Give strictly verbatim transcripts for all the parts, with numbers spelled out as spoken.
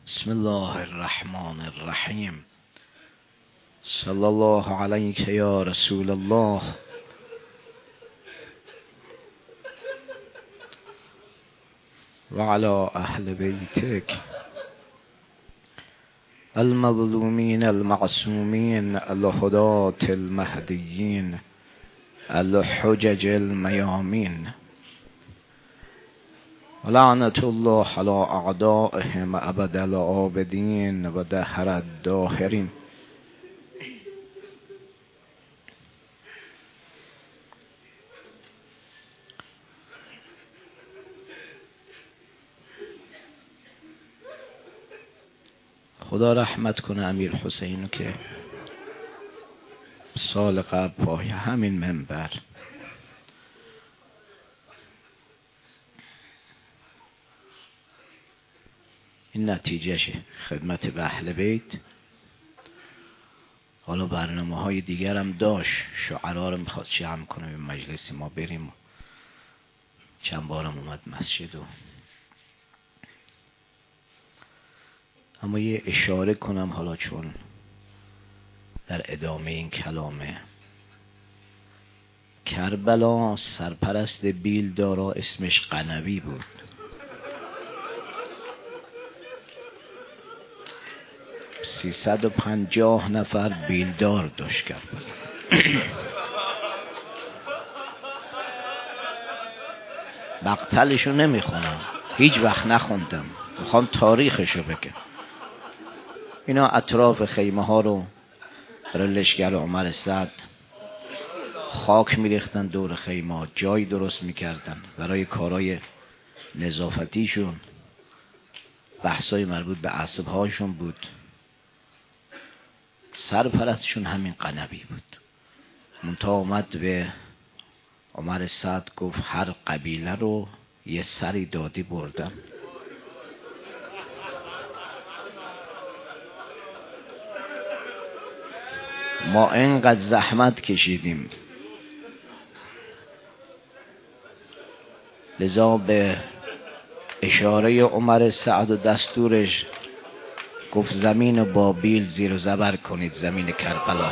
بسم الله الرحمن الرحیم. صلی الله علیک یا رسول الله و علی اهل بیتک المظلومین المعصومین الهداة المهدیین الحجج المیامین لعنت الله علی اعدائهم ابد العابدین و دهر الداهرین. خدا رحمت کنه امیر حسینو که سال قبل پای همین منبر این نتیجهشه خدمت به اهل بیت. حالا برنامه های دیگر هم داشت، شعرا رو میخواد جمع کنه به مجلس ما بریم. چند بارم اومد مسجد و اما یه اشاره کنم حالا چون در ادامه این کلامه. کربلا سرپرست بیلدارا اسمش قنوی بود. سیصد و پنجاه نفر بیلدار داشت کربلا. مقتلشو نمیخونم، هیچ وقت نخوندم، میخوام تاریخشو بگم. اینا اطراف خیمه ها رو برای لشگر عمر سعد خاک میریختن، دور خیمه ها جای درست میکردن برای کارهای نظافتیشون. بحثای مربوط به عصبهاشون بود. سرپرستشون همین قنوی بود. منتها اومد به عمر سعد گفت هر قبیله رو یه سری دادی بردم. ما اینقدر زحمت کشیدیم، لذا به اشاره عمر سعد و دستورش گفت زمین بابیل زیر و زبر کنید، زمین کربلا.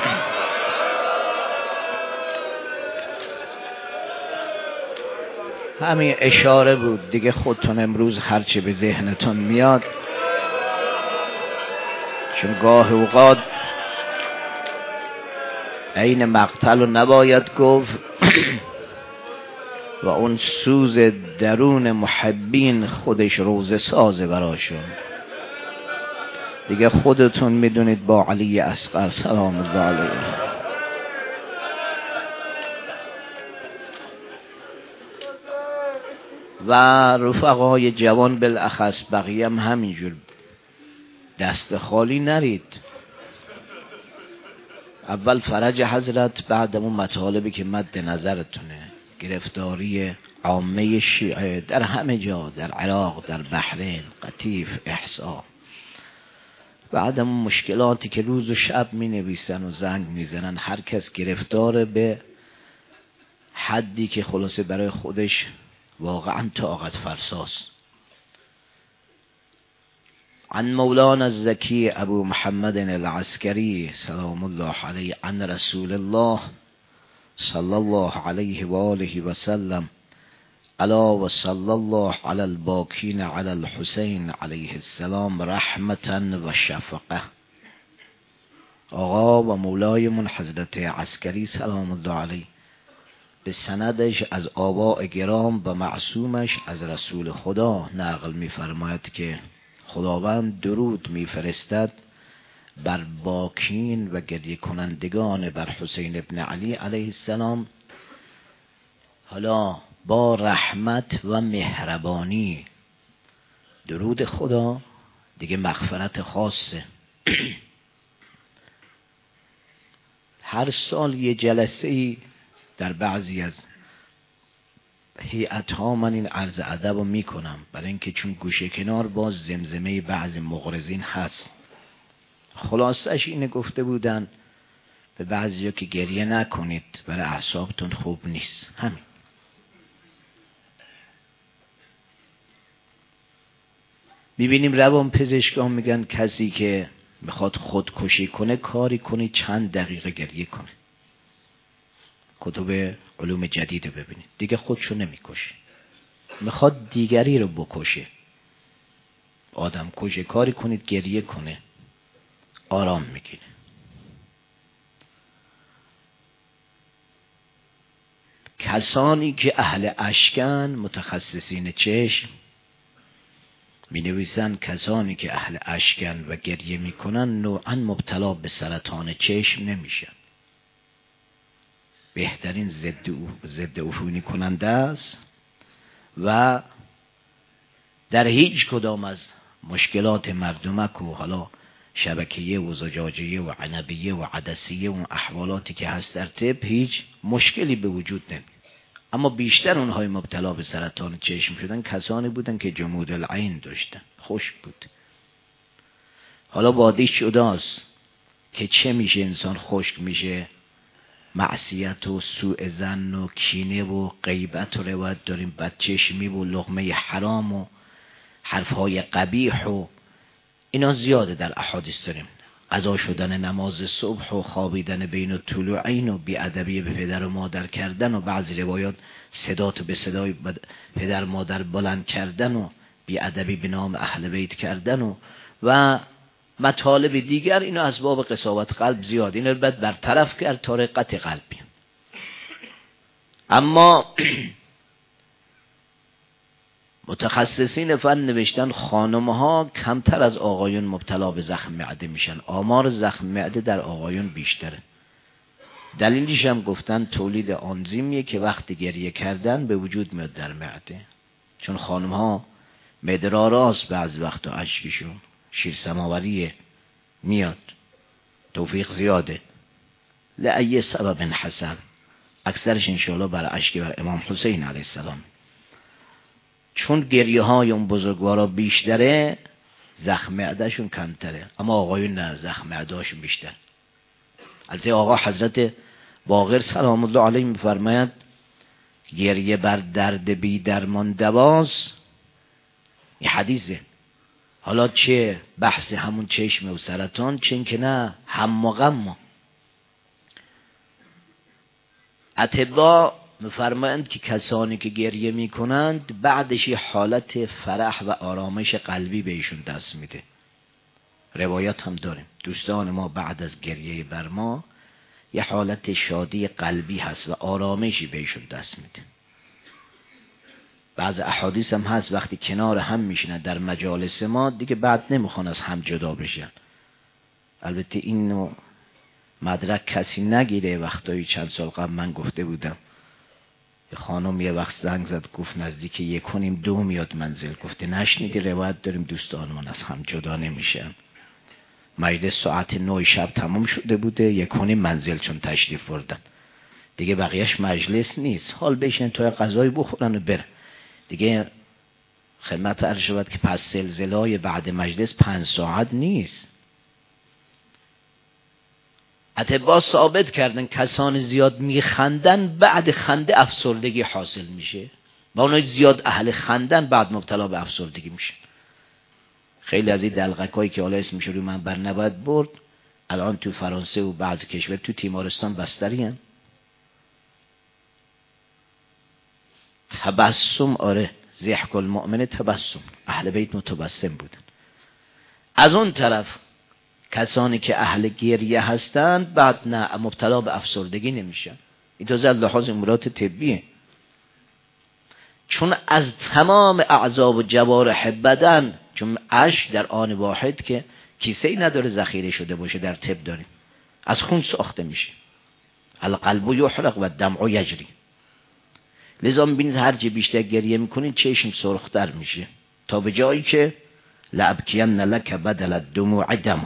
همین اشاره بود دیگه. خودتون امروز هرچه به ذهنتون میاد، چون گاه اوقات عین مقتل رو نباید گفت و اون سوز درون محبین خودش روزه سازه براشون دیگه. خودتون میدونید با علی اصغر سلام الله علیه و رفقای جوان بالاخص بقیه هم همینجور دست خالی نرید. اول فرج حضرت، بعد اون مطالبی که مد نظرتونه، گرفتاری عامه شیعه در همه جا، در عراق، در بحرین، قطیف، احسا، بعد اون مشکلاتی که روز و شب می نویسن و زنگ می زنن. هر کس گرفتار به حدی که خلاصه برای خودش واقعا طاقت فرساست. عن مولانا الزکی ابو محمد العسکری سلام الله علیه عن رسول الله صلی الله علیه و آله و سلم الا و صلی الله علی الباکین علی الحسین علیه السلام رحمتا و شفقه. آقا و مولایمون حضرت عسکری سلام الله علیه به سندش از آباء گرام و معصومش از رسول خدا نقل می‌فرماید که خداوند درود می‌فرستد بر باکین و گریه کنندگان بر حسین ابن علی علیه السلام، حالا با رحمت و مهربانی. درود خدا دیگه مغفرت خاصه. هر سال یه جلسه ای در بعضی از هیئت ها من این عرض ادب رو میکنم، برای اینکه چون گوشه کنار باز زمزمه بعضی مغرضین هست. خلاصش اینه گفته بودن به بعضی ها که گریه نکنید، برای اعصابتون خوب نیست. همین. میبینیم روان پزشکان میگن کسی که میخواد خودکشی کنه کاری کنی چند دقیقه گریه کنه. کتب علوم جدید ببینید دیگه خودشو نمیکشه، میخواد دیگری رو بکشه. آدم کشه کاری کنید گریه کنه آرام میگیره. کسانی که اهل اشکن متخصصین چشم می نویسن کسانی که اهل اشکن و گریه می کنن نوعا مبتلا به سرطان چشم نمیشن. بهترین ضد ضد عفونی کننده است و در هیچ کدام از مشکلات مردمک و حالا شبکیه و زجاجیه و عنبیه و عدسیه و احوالاتی که هست در طب هیچ مشکلی به وجود نمیاد. اما بیشتر اونهای مبتلا به سرطان چشم شدن کسانی بودن که جمود العین داشتن، خشک بود. حالا بادیش جداست که چه میشه انسان خشک میشه، معصیت و سوء ظن و کینه و غیبت و روایت داریم، بدچشمی و لقمه حرام و حرفهای قبیح و اینا زیاده در احادیث داریم. قضا شدن نماز صبح و خوابیدن بین طلوعین و بی‌ادبی به پدر و مادر کردن و بعضی روایات صدات به صدای پدر مادر بلند کردن و بی‌ادبی به نام اهل بیت کردن و و مطالب دیگر. اینا اسباب قساوت قلب زیاد، اینا رو باید برطرف کرد تا رقت قلبی. اما متخصصین فن نوشتن خانم‌ها کمتر از آقایون مبتلا به زخم معده میشن، آمار زخم معده در آقایون بیشتره. دلیلش هم گفتن تولید آنزیمیه که وقتی گریه کردن به وجود میاد در معده، چون خانم‌ها معده را راست بعض وقتا اشکشون شیر سماوریه میاد، توفیق زیاده لأی سبب حسن، اکثرش انشاءالله بر اشک بر امام حسین علیه السلام. چون گریه های اون بزرگوارا بیشتره زخم معده شون کمتره، اما آقایون نه، زخم معده هاشون بیشتر. البته آقا حضرت باقر سلام الله علیه میفرماید گریه بر درد بی درمان دواست. این حدیثه. حالا چه بحث همون چشم و سرطان، چون که نه هم و غم. اطباء میفرمایند که کسانی که گریه میکنند بعدش یه حالت فرح و آرامش قلبی بهشون دست میده. روایت هم داریم دوستان ما بعد از گریه بر ما یه حالت شادی قلبی هست و آرامشی بهشون دست میده. بعض احادیث هم هست وقتی کنار هم میشینن در مجالس ما دیگه بعد نمیخوان از هم جدا بشن. البته اینو مدرک کسی نگیره. وقتایی چند سال قبل من گفته بودم یه خانم یه وقت زنگ زد گفت نزدیک یک و نیم دو میاد منزل. گفته نشنیدی روایت داریم دوستانمان از هم جدا نمیشن. مجلس ساعت نه شب تمام شده بوده، یک و نیم منزل چون تشریف بردن دیگه بقیهش مجلس نیست، حال بشین تا غذای بخورن و بره دیگه. خدمت عرض شود که پس زلزله‌های بعد مجلس پنج ساعت نیست. اطباء ثابت کردن کسان زیاد میخندن بعد خنده افسردگی حاصل میشه و اونای زیاد اهل خندن بعد مبتلا به افسردگی میشه. خیلی از این دلغکایی که حالا اسمش رو من بر نباید برد الان تو فرانسه و بعض کشور تو تیمارستان بستری هن. تبسم، آره ضحک المؤمن تبسم، اهل بیت متبسم بودن. از اون طرف کسانی که اهل گریه هستند بعد نه مبتلا به افسردگی نمیشن. این تازه از لحاظ امورات طبیه، چون از تمام اعضا و جوارح بدن، چون اشک در آن واحد که کیسه ای نداره ذخیره شده باشه در طب داریم، از خون ساخته میشه. القلب یحرق و الدمع یجری. لذا میبینید هر چه بیشتر گریه میکنید چشم سرختر میشه تا به جایی که لابکین لک بدل الدموع دم.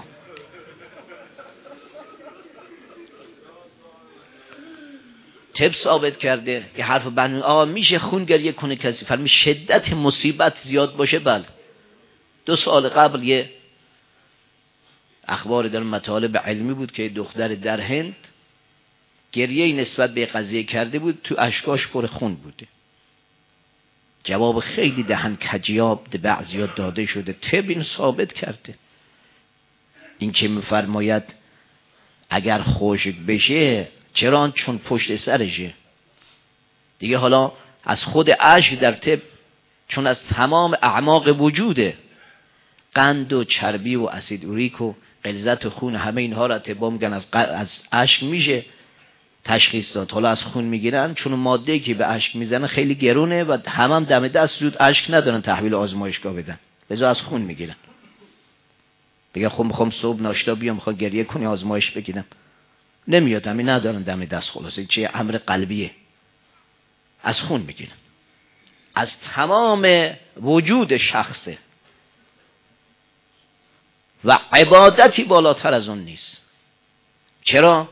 طب ثابت کرده یه حرف بنو آقا میشه خون گریه کنه کسی فرمی شدت مصیبت زیاد باشه. بله دو سال قبل یه اخبار در مطالب علمی بود که دختر در هند گریه نسبت به قضیه کرده بود تو اشکاش پر خون بوده. جواب خیلی دهن کجیاب ده بعضیات داده شده، طب این ثابت کرده. این که میفرماید اگر خشک بشه چرا؟ چون پشت سرشه دیگه. حالا از خود اشک در طب، چون از تمام اعماق وجوده، قند و چربی و اسید اوریک و غلظت خون، همه اینها را طبا میگن از از اشک میشه تشخیص داد. حالا از خون میگیرن چون ماده‌ای که به اشک میزنه خیلی گرونه و هم هم دم دست زود اشک ندارن تحویل آزمایشگاه بدن، لذا از خون میگیرن. بگه خب میخوام صبح ناشتا بیام میخوام گریه کنی آزمایش بگیرم، نمیاد، همین ندارن دم دست، خلاصه چه امر قلبیه، از خون میگیرن. از تمام وجود شخصه و عبادتی بالاتر از اون نیست. چرا؟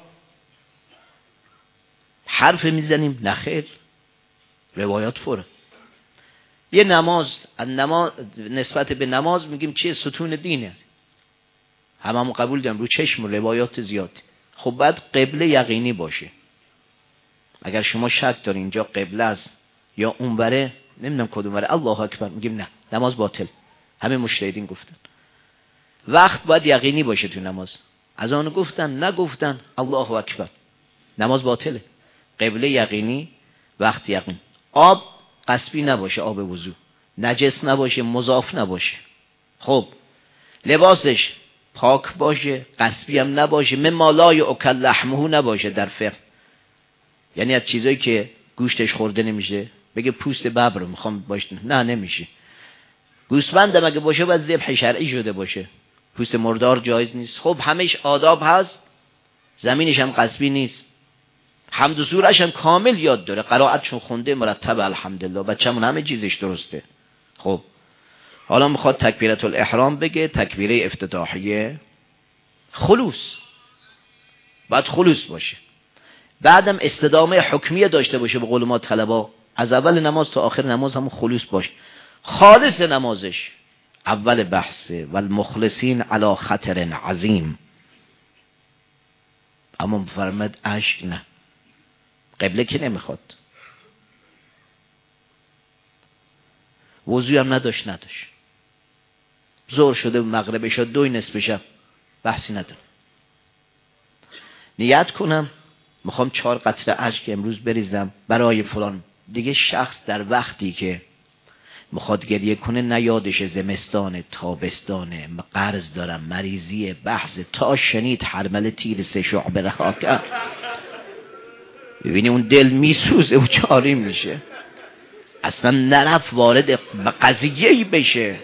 حرف میزنیم؟ نخیر، روایات فوره. یه نماز، نماز نسبت به نماز میگیم چیه؟ ستون دینه، هممون قبول داریم، رو چشم روایات زیاد. خب بعد قبله یقینی باشه. اگر شما شک دارین اینجا قبله است یا اونوره، نمیدونم کدوم وره، الله اکبر، میگیم نه، نماز باطل. همه مجتهدین گفتن وقت باید یقینی باشه تو نماز. از آن گفتن نگفتن، الله اکبر، نماز باطله. قبله یقینی، وقت یقین. آب غصبی نباشه، آب وضو نجس نباشه، مضاف نباشه. خب لباسش پاک باشه، غصبی هم نباشه، مما لا یؤکل لحمه نباشه در فقه، یعنی از چیزایی که گوشتش خورده نمیشه. بگه پوست ببر رو میخوام باشه، نه نمیشه. گوسفند هم اگه باشه باید ذبح شرعی شده باشه، پوست مردار جایز نیست. خب همش آداب هست، زمینش هم غصبی نیست، حمد و سورش هم کامل یاد داره، قرائتشون خونده مرتب الحمدلله، بچه‌مون همه چیزش درسته. خب حالا میخواد تکبیرت الاحرام بگه، تکبیره افتتاحیه، خلوص، باید خلوص باشه. بعدم استدامه حکمیه داشته باشه، به قول ما طلبا، از اول نماز تا آخر نماز همون خلوص باشه، خالص نمازش. اول بحثه والمخلصین علی خطر عظیم. اما فرمد اشک نه، قبله که نمیخواد، وضوی هم نداشت نداشت زور شده مغرب شد دوی نصف شب، بحثی ندارم. نیت کنم میخوام چهار قطره اشک امروز بریزم برای فلان. دیگه شخص در وقتی که میخواد گریه کنه نه یادش زمستان، تابستانه، قرض دارم، مریضی، بحث، تا شنید حرمل تیر سه شعبه رها کرد، ببینی اون دل میسوزه و چاری میشه، اصلا نرفت وارد قضیه‌ای بشه.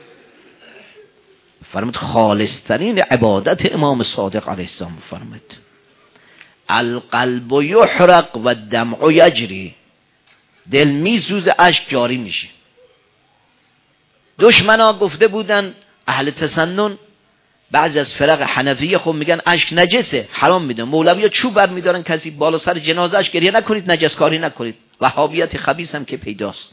فرمود خالصترین عبادت امام صادق علیه السلام، فرمود القلب یحرق و الدمع یجری، دل میسوزه اشک جاری میشه. دشمنا گفته بودن اهل تسنن، بعضی از فرق حنفیه خب میگن اشک نجسه، حرام میدن. مولوی چوب بر میدارن کسی بالا سر جنازه اش گریه نکنید، نجس کاری نکنید. وهابیت خبیث هم که پیداست،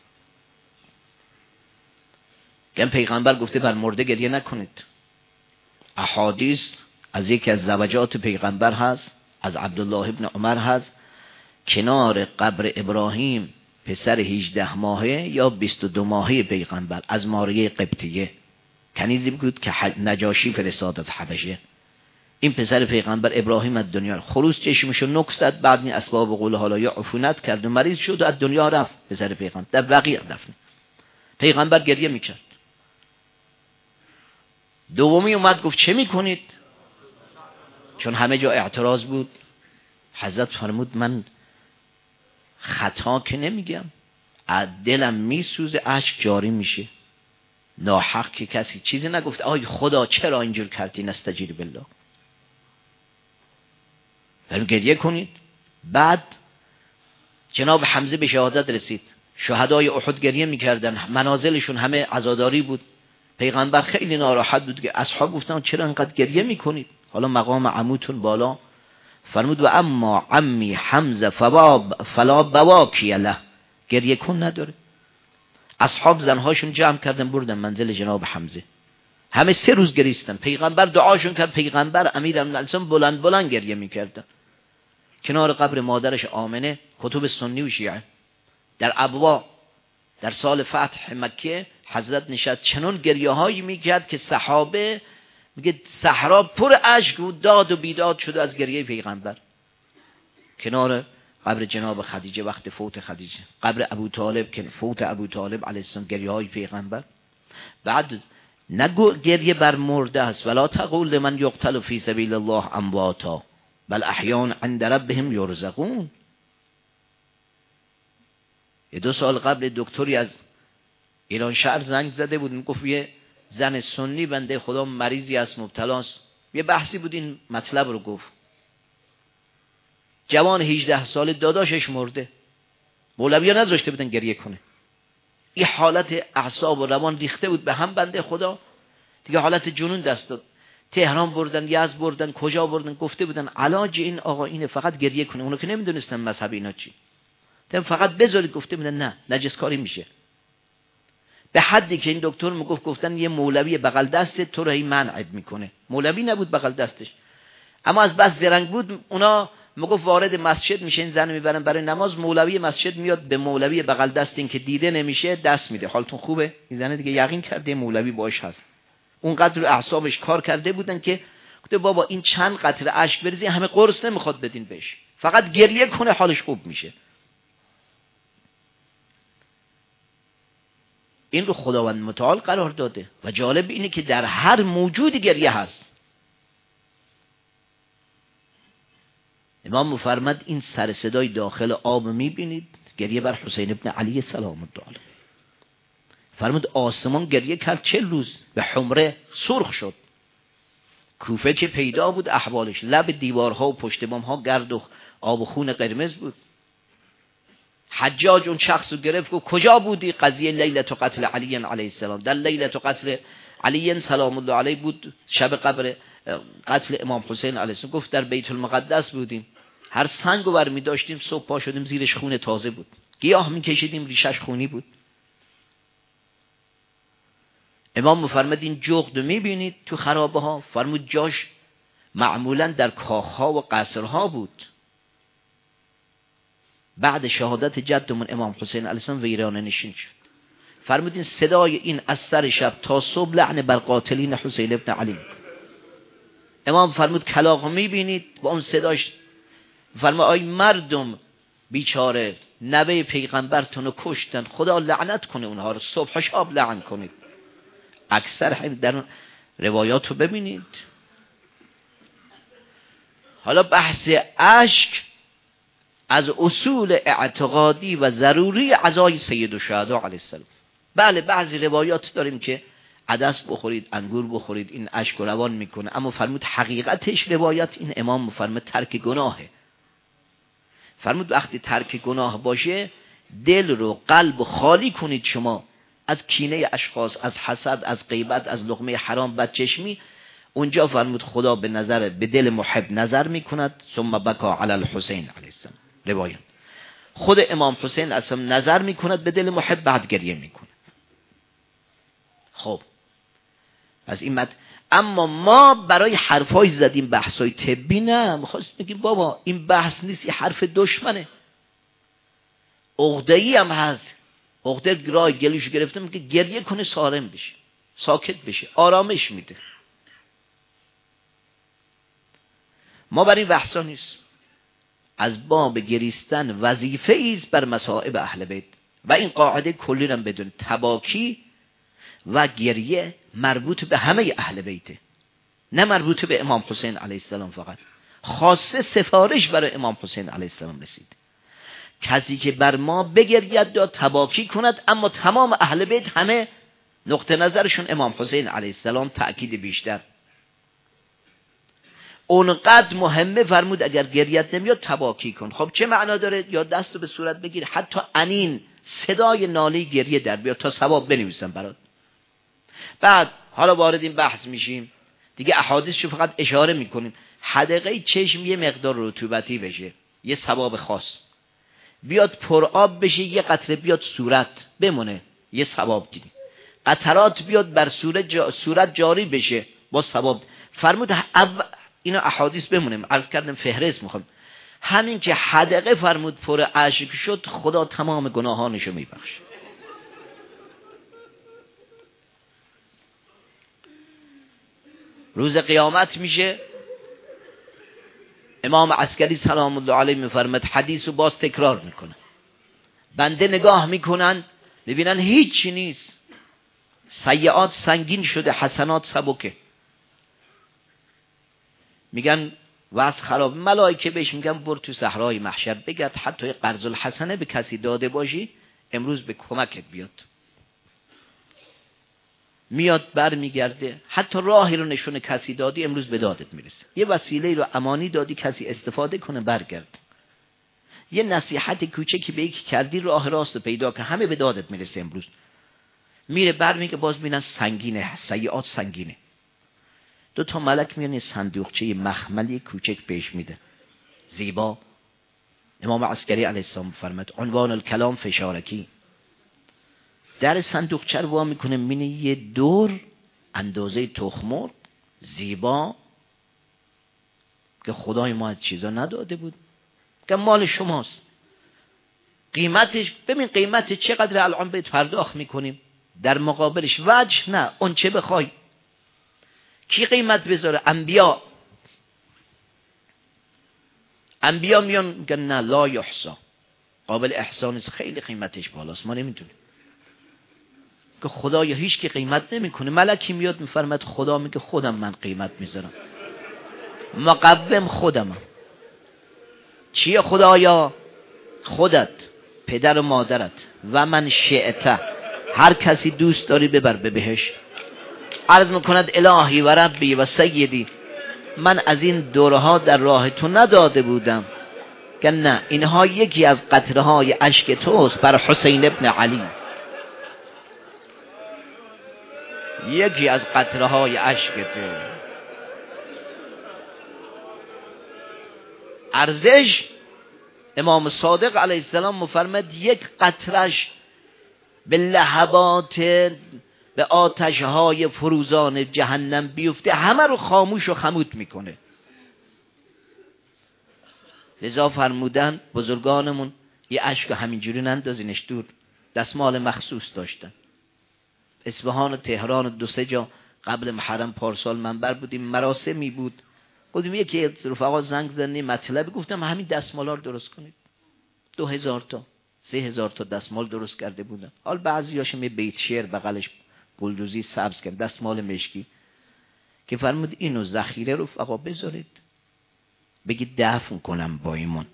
گم پیغمبر گفته بر مرده گریه نکنید. احادیث از یکی از زوجات پیغمبر هست، از عبدالله ابن عمر هست، کنار قبر ابراهیم پسر هجده ماهه یا بیست و دو ماهه پیغمبر از ماریه قبطیه، کنیزی بود که نجاشی فرستاد از حبشه. این پسر پیغمبر ابراهیم از دنیا خروس چشمشو نکست، بعد این اسباب قول حالا یا عفونت کرد و مریض شد و از دنیا رفت. پسر پیغمبر در بقیع دفن. پیغمبر گریه میکرد. دومی اومد گفت چه میکنید؟ چون همه جا اعتراض بود، حضرت فرمود من خطا که نمیگم، دلم میسوزه، اشک جاری میشه، ناحق که کسی چیزی نگفت. آی خدا چرا اینجور کردی؟ نستجیر بالله، برو گریه کنید. بعد جناب حمزه به شهادت رسید، شهدای احد گریه میکردن، منازلشون همه عزاداری بود. پیغمبر خیلی ناراحت بود که اصحاب گفتن چرا انقدر گریه میکنید؟ حالا مقام عموتون بالا. فرمود و اما عمی حمزه فباب فلا بواکی له، گریه کن نداره. اصحاب زنهاشون جمع کردن بردن منزل جناب حمزه، همه سه روز گریستن. پیغمبر دعاشون کرد، پیغمبر امیرالمومنین بلند بلند گریه میکردن کنار قبر مادرش آمنه. کتب سنی و شیعه در ابوا در سال فتح مکه حضرت نشد چنون گریه هایی میکرد که صحابه میگه صحرا پر اشک و داد و بیداد شده از گریه پیغمبر. کنار قبر جناب خدیجه وقت فوت خدیجه، قبر ابو طالب که فوت ابو طالب علیه السلام، گریه های پیغمبر. بعد نگو گریه بر مرده است، ولا تقول لمن یقتل فی سبیل الله امواتا بل احیان عند ربهم یرزقون. یه دو سال قبل دکتری از ایران شهر زنگ زده بود، میگفت یه زن سنی بنده خدا مریضی از مبتلاست، یه بحثی بود این مطلب رو گفت. جوان هجده ساله داداشش مرده، مولوی ها نذاشته بودن گریه کنه. این حالت اعصاب و روان ریخته بود به هم بنده خدا، دیگه حالت جنون دست داد. تهران بردن، یزد بردن، کجا بردن، گفته بودن علاج این آقا اینه فقط گریه کنه. اونو که نمیدونستن مذهب اینا چی، تم فقط بذارید. گفته بودن نه نجس کاری میشه. به حدی که این دکتر میگفت گفتن یه مولوی بغل دست تو رو این منعت میکنه. مولوی نبود بغل دستش، اما از بس زرنگ بود اونا میگفت وارد مسجد میشه، این زن میبرن برای نماز، مولوی مسجد میاد به مولوی بغل دست این که دیده نمیشه دست میده، حالتون خوبه؟ این زن دیگه یقین کرده مولوی باش هست. اونقدر رو اعصابش کار کرده بودن که گفته بابا این چند قطره اشک بریزی همه قرص نمیخواد بدین بهش، فقط گریه کنه حالش خوب میشه. این رو خداوند متعال قرار داده و جالب اینه که در هر موجودی گریه هست. امام مفرمد این سر صدای داخل آب میبینید، گریه بر حسین ابن علی سلام الله علیه. فرمود آسمان گریه کرد چل روز، به حمره سرخ شد. کوفه که پیدا بود احوالش، لب دیوارها و پشت بامها گرد و آب و خون قرمز بود. حجاج اون شخص رو گرفت و کجا بودی؟ قضیه لیلت قتل علی علیه السلام. در لیلت قتل علی سلام الله علیه بود، شب قبر قتل امام حسین علیه السلام. گفت در بیت المقدس بودیم، هر سنگو برمی داشتیم صبح پا شدیم زیرش خون تازه بود، گیاه می کشیدیم ریشش خونی بود. امام مفرمد این جغد می بینید تو خرابه ها، فرمود جاش معمولا در کاخها و قصرها بود. بعد شهادت جدمون امام حسین علیه السلام ویرانه نشین شد. فرمودین صدای این از سر شب تا صبح لعن بر قاتلین حسین ابن علی. امام فرمود کلاغ میبینید با اون صداش، فرمود آی مردم بیچاره نبی پیغمبرتون رو کشتن، خدا لعنت کنه اونها رو، صبح شب لعن کنید. اکثر هم در روایات رو ببینید. حالا بحث اشک از اصول اعتقادی و ضروری عزای سید الشهدا علیه السلام. بله بعضی روایات داریم که عدس بخورید، انگور بخورید، این اشک روان میکنه، اما فرمود حقیقتش روایت این امام مفرمود ترک گناهه. فرمود وقتی ترک گناه باشه دل رو قلب خالی کنید شما از کینه اشخاص، از حسد، از غیبت، از لقمه حرام، بدچشمی. اونجا فرمود خدا به نظر به دل محب نظر میکند. ثم بکا علی الحسین علیه السلام. روایت خود امام حسین اصلا نظر میکند به دل محب، بعد گریه میکند. خب از این مد... اما ما برای حرفای زدیم بحثای طبی نه، میخواست بگیم بابا این بحث نیست، این حرف دشمنه. عقده‌ای هم هست، عقده گرای گلوش گرفته، میگه گریه کنه سالم بشه، ساکت بشه، آرامش میده. ما برای این بحثا نیست. از باب گریستن وظیفه ایست بر مصائب اهل بیت و این قاعده کلی رو بدون. تباکی و گریه مربوط به همه اهل بیته، نه مربوط به امام حسین علیه السلام فقط. خاصه سفارش برای امام حسین علیه السلام رسید، کسی که بر ما بگرید یا تباکی کند، اما تمام اهل بیت همه نقطه نظرشون امام حسین علیه السلام. تأکید بیشتر اونقدر مهمه. فرمود اگر گریت نمیاد تباکی کن. خب چه معنا داره؟ یا دستو به صورت بگیر، حتی انین صدای ناله گریه در بیاد تا ثواب بنویسن برات. بعد حالا وارد این بحث میشیم دیگه، احادیثشو فقط اشاره میکنیم. حدقه چشم یه مقدار رطوبتی بشه، یه ثواب خاص بیاد، پر آب بشه، یه قطره بیاد صورت بمونه، یه ثواب دیدیم. قطرات بیاد بر صورت جا صورت جاری بشه، با ثواب. فرمود اول اینا احادیث بمونیم، عرض کردم فهرست میخوام. همین که حدقه فرمود پر اشک شد، خدا تمام گناهانشو میبخشه. روز قیامت میشه امام عسکری سلام الله علیه میفرماد حدیث رو باز تکرار میکنه، بنده نگاه میکنن ببینن هیچی نیست، سیئات سنگین شده حسنات سبکه، میگن وضع خراب. ملائکه بهش میگن برو تو صحرای محشر بگرد حتی قرض الحسنه به کسی داده باشی امروز به کمکت بیاد. میاد بر میگرده، حتی راهی رو نشون کسی دادی امروز به دادت میرسه، یه وسیله رو امانی دادی کسی استفاده کنه برگرد، یه نصیحت کوچکی به یکی کردی راه راست پیدا که همه به دادت میرسه امروز. میره بر میگه باز میبینن سنگینه، سیئات سنگینه. دو تا ملک میان صندوقچه مخملی کوچک پیش میده زیبا. امام عسکری علیه السلام فرمود عنوان الکلام فشارکی. در صندوقچه رو وا میکنه مینه یه دور اندازه تخمر زیبا که خدای ما از چیزا نداده بود که مال شماست. قیمتش ببین قیمت چقدر الان بهت پرداخت میکنیم، در مقابلش وجه نه اون چه بخوای. کی قیمت بذاره؟ انبیا. انبیا میان میگن نه لا یحصا، قابل احسان است، خیلی قیمتش بالاست ما نمیتونیم. که خدا یا هیچ کی قیمت نمیکنه. ملکی میاد میفرماد خدا میگه خودم من قیمت میذارم، مقوم خودمم. چیه خدایا؟ خودت، پدر و مادرت و من شئت، هر کسی دوست داری ببر به بهشت. عرض میکند الهی و ربی و سیدی، من از این دورها در راه تو نداده بودم که نه اینها یکی از قطره های اشک توست بر حسین ابن علی، یکی از قطره های اشک تو. ارزش امام صادق علیه السلام مفرمد یک قطرش به لهبات به آتش های فروزان جهنم بیفته همه رو خاموش و خمود میکنه. لذا فرمودن بزرگانمون یه اشک همینجوری نندازینش دور، دستمال مخصوص داشتن. اصفهان و تهران و دو سه جا قبل محرم پارسال منبر بودیم، مراسمی بود، گفتیم یکی رفقا زنگ زدن مطلب، گفتم همین دستمالا رو درست کنید. دو هزار تا سه هزار تا دستمال درست کرده بودن. حال بعضی هاشم یه بیت شعر بغلش بلدوزی سبز کرد، دستمال مشکی، که فرمود اینو ذخیره رفقا بذارید بگید دفن کنم با ایمان.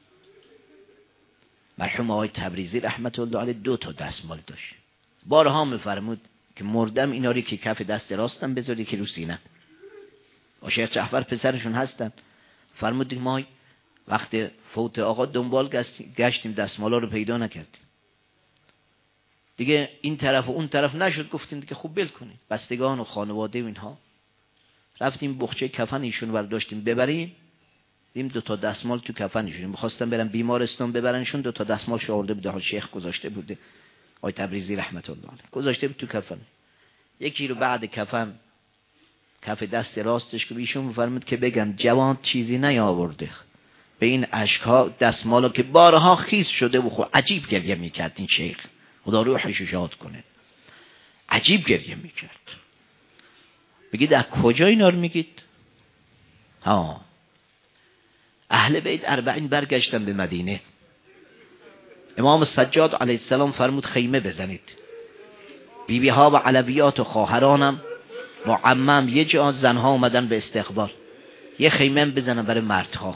مرحوم آقای تبریزی رحمت الله علیه دو تا دستمال داشت، بارها میفرمود که مردم اینا رو که کف دست راستم بذاری که رو سینه. شیخ جعفر پسرشون هستن، فرمود ما وقت فوت آقا دنبال گشتیم دستمالا رو پیدا نکردیم، دیگه این طرف و اون طرف نشد، گفتیم دیگه خوب بل کنیم بستگان و خانواده و اینها. رفتیم بخچه کفن ایشون برداشتیم ببریم، دیم دو تا دستمال تو کفن ایشون، می‌خواستم برن بیمارستان ببرنشون، دو تا دستمال شاورده بوده، حال شیخ گذاشته بوده آقای تبریزی رحمت الله علیه گذاشته بود تو کفن. یکی رو بعد کفن کف دست راستش که ایشون می‌فرمود که بگم جوان چیزی نیاورده، به این اشک‌ها دستمالا که بارها خیس شده و خود عجیب گریه می‌کرد این شیخ، خدا روحش شاد کنه، عجیب گریه می‌کرد. بگید از کجا اینا رو میگید؟ ها اهل بیت اربعین برگشتن به مدینه، امام سجاد علیه السلام فرمود خیمه بزنید، بیبی ها و علویات و خواهرانم با عمم یه جا، زنها اومدن به استقبال، یه خیمه بزنن برای مردها.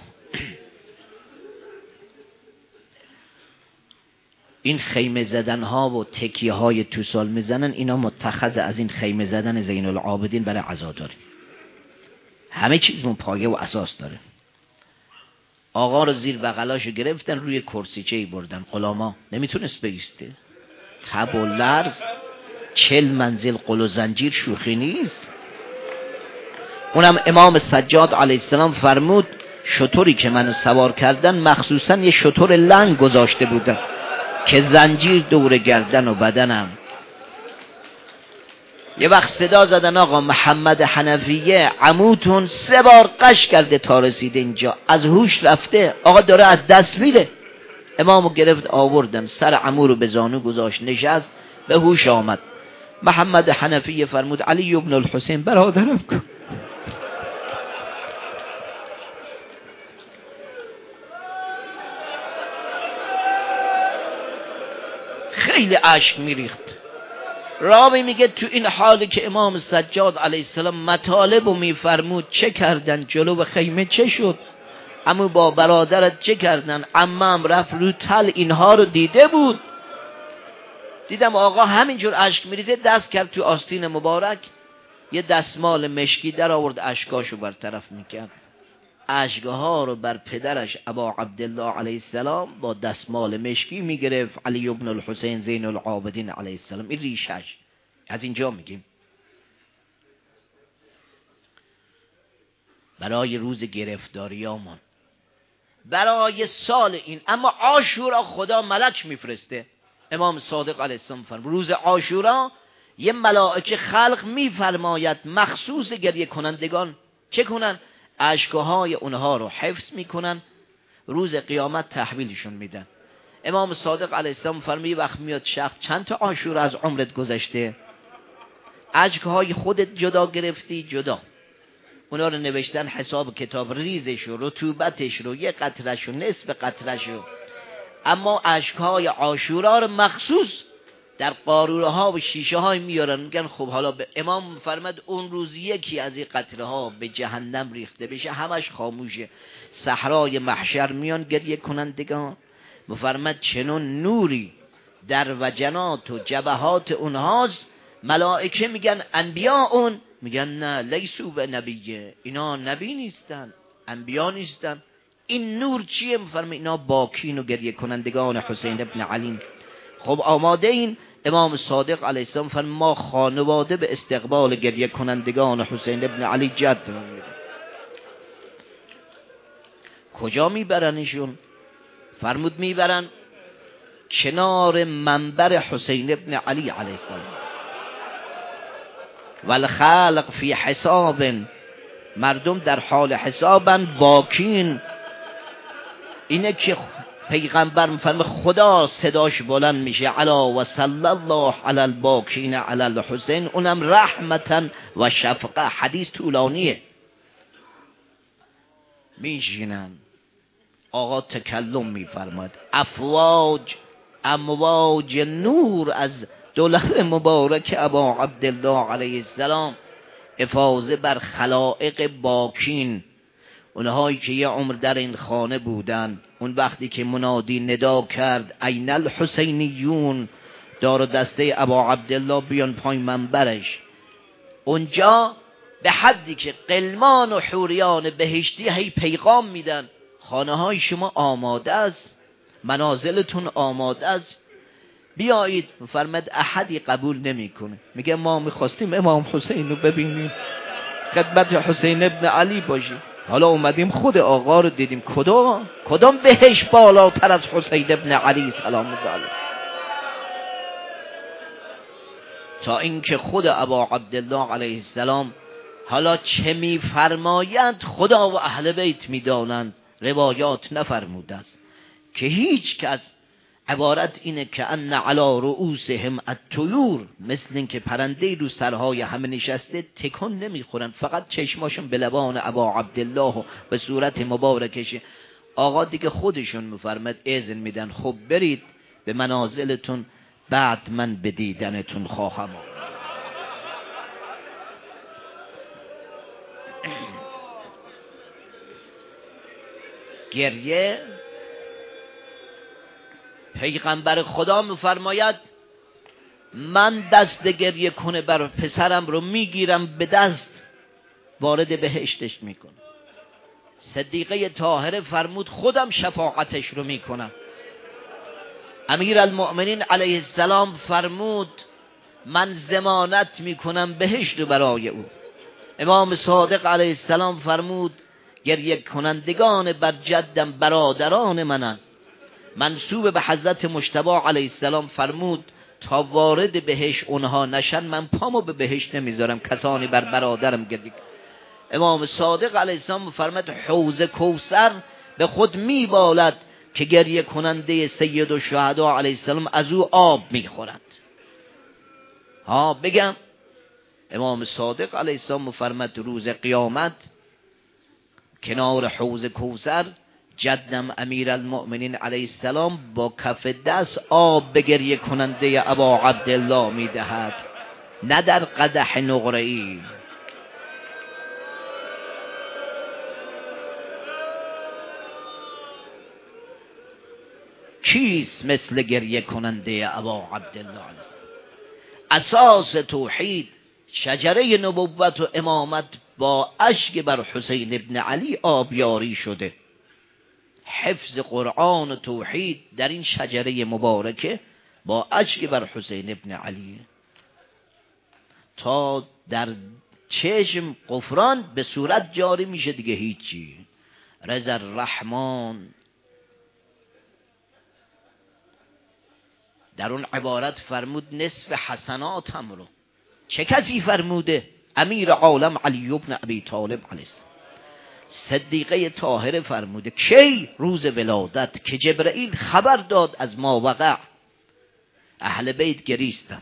این خیمه زدن ها و تکیه های توسال میزنن، اینا متخذ از این خیمه زدن زین العابدین برای عزاداری. همه چیزمون پایه و اساس داره. آقا رو زیر بغلاشو گرفتن روی کرسیچه‌ای بردن، غلاما نمیتونست بایسته، تب و لرز، چل منزل قل و زنجیر شوخی نیست. اونم امام سجاد علیه السلام فرمود شطوری که منو سوار کردن مخصوصا یه شطور لنگ گذاشته بودن که زنجیر دور گردن و بدنم. یه وقت صدا زدن آقا محمد حنفیه عموتون سه بار قش کرده تا رسیده اینجا، از هوش رفته، آقا داره از دست میده. امامو گرفت آوردن، سر عمو رو به زانو گذاشت، نشست، به هوش آمد. محمد حنفیه فرمود علی ابن الحسین برادرم کن. خیلی اشک میریخت. راوی میگه تو این حالی که امام سجاد علیه السلام مطالب رو میفرمود چه کردن جلو خیمه چه شد، اما با برادرت چه کردن، عمم رفت رو تل اینها رو دیده بود. دیدم آقا همینجور اشک میریزه، دست کرد تو آستین مبارک، یه دستمال مشکی در آورد اشکاشو برطرف میکرد. اشکها رو بر پدرش ابا عبدالله علیه السلام با دستمال مشکی میگرفت. علی ابن الحسین زین العابدین علیه السلام، این ریشش از اینجا میگیم. برای روز گرفتاریامون، برای سال این، اما عاشورا خدا ملک میفرسته. امام صادق علیه السلام فرمود روز عاشورا یه ملائکه خلق میفرماید مخصوص گریه کنندگان چه کنن؟ اشکهای اونها رو حفظ میکنن، روز قیامت تحویلشون میدن. امام صادق علیه السلام فرمود یه وقت میاد شخص چند تا عاشورا از عمرت گذشته، اشکهای خودت جدا گرفتی جدا، اونا رو نوشتن حساب کتاب، ریزش رو، رطوبتش رو، یه قطرش رو، نصف قطرش رو، اما اشکهای عاشورا رو مخصوص در قاروره ها و شیشه های میارن. میگن خب حالا به امام فرمد اون روز یکی از این قطره ها به جهنم ریخته بشه همش خاموشه، صحرای محشر میان گریه کنندگان. مفرمد چنون نوری در وجنات و جبهات اونهاست، ملائکه میگن انبیا اون، میگن نه لیسو به نبیه، اینا نبی نیستن، انبیا نیستن. این نور چیه؟ مفرمد اینا باکین و گریه کنندگان حسین ابن علی. خب آماده این؟ امام صادق علیه السلام فرمود ما خانواده به استقبال گریه کنندگان حسین ابن علی جد می‌ریم. کجا میبرنشون؟ فرمود میبرن کنار منبر حسین ابن علی علیه السلام. والخلق فی حساب، مردم در حال حسابن، باکین. اینه که پیغمبر میفرمه خدا صداش بلند میشه علا و صلی الله علی الباکین علی الحسین، اونم رحمتا و شفقه. حدیث طولانیه. میشینن آقا تکلم میفرماد، افواج امواج نور از دولت مبارک ابا عبدالله علیه السلام افاضه بر خلائق باکین، اونهایی که یه عمر در این خانه بودن. اون وقتی که منادی ندا کرد این الحسینیون، دار و دسته ابا عبدالله بیان پای منبرش، اونجا به حدی که قلمان و حوریان بهشتی هی پیغام میدن خانه های شما آماده است، منازلتون آماده است، بیایید. فرمد احدی قبول نمیکنه، میگه ما میخواستیم امام حسین رو ببینیم، خدمت حسین ابن علی باشیم، حالا اومدیم خود آقا رو دیدیم. کدام کدام بهش بالاتر از حسین ابن علی سلام الله علیه؟ تا اینکه خود ابا عبدالله علیه السلام حالا چه میفرماید خدا و اهل بیت میدانند، روایات نفرموده است که هیچ کس، عبارت اینه که ان علی رؤوسهم الطیور، مثل این که پرنده رو سرهای همه نشسته، تکون نمیخورن، فقط چشماشون به لبان ابا عبدالله به صورت مبارکشه. آقا دیگه خودشون میفرمد اذن میدن خب برید به منازلتون، بعد من به دیدنتون خواهم. گریه، پیغمبر خدا میفرماید من دست گریه کنه بر پسرم رو میگیرم به دست وارد بهشتش میکنم. صدیقه طاهره فرمود خودم شفاعتش رو میکنم. امیر المؤمنین علیه السلام فرمود من ضمانت میکنم بهشت رو برای او. امام صادق علیه السلام فرمود گریه کنندگان بر جدم برادران منن. منسوب به حضرت مجتبی علیه السلام فرمود تا وارد بهشت اونها نشن من پامو به بهشت نمیذارم، کسانی بر برادرم گریه. امام صادق علیه السلام فرمود حوض کوثر به خود میبالد که گریه کننده سید الشهدا علیه السلام از او آب میخورد. ها بگم امام صادق علیه السلام فرمود روز قیامت کنار حوض کوثر جدم امیر المؤمنین علیه السلام با کف دست آب به گریه کننده ابا عبدالله میدهد، نه در قدح نقره‌ای. کیست مثل گریه کننده ابا عبدالله علیه السلام؟ اساس توحید، شجره نبوت و امامت با اشک بر حسین ابن علی آبیاری شده. حفظ قرآن و توحید در این شجره مبارکه با اشک بر حسین ابن علی، تا در چشم قفران به صورت جاری میشه دیگه هیچی. رضا الرحمن در اون عبارت فرمود نصف حسناتم رو. چه کسی فرموده؟ امیر عالم علی ابن ابی طالب علیه السلام. صدیقه طاهره فرموده کی؟ روز ولادت که جبرئیل خبر داد از ما وقع. اهل بیت گریستند.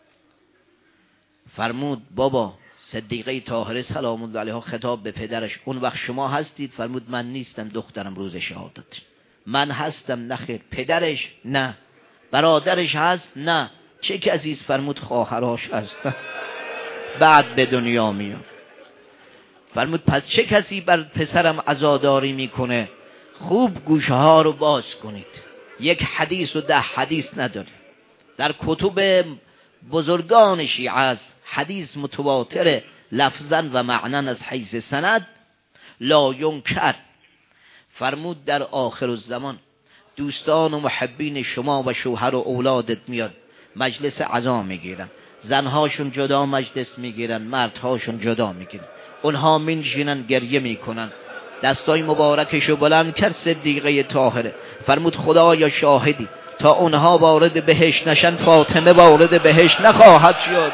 فرمود بابا، صدیقه طاهره سلام الله علیها خطاب به پدرش، اون وقت شما هستید؟ فرمود من نیستم دخترم روز شهادت. من هستم؟ نخیر. پدرش؟ نه. برادرش هست؟ نه. چه کسی است؟ فرمود خواهرش هستن، بعد به دنیا میاد. فرمود پس چه کسی بر پسرم عزاداری میکنه؟ خوب گوشه ها رو باز کنید، یک حدیث و ده حدیث نداره. در کتب بزرگان شیعه است حدیث متواتر لفظا و معنن از حیث سند لا ینکر. فرمود در آخر الزمان دوستان و محبین شما و شوهر و اولادت میاد مجلس عزا میگیرن، زنهاشون جدا مجلس میگیرن، مردهاشون جدا میگیرن، اونها منشینن گریه میکنن. دستای مبارکشو بلند کرد صدیقه طاهره، فرمود خدایا شاهدی تا اونها وارد بهشت نشن فاطمه وارد بهشت نخواهد شد.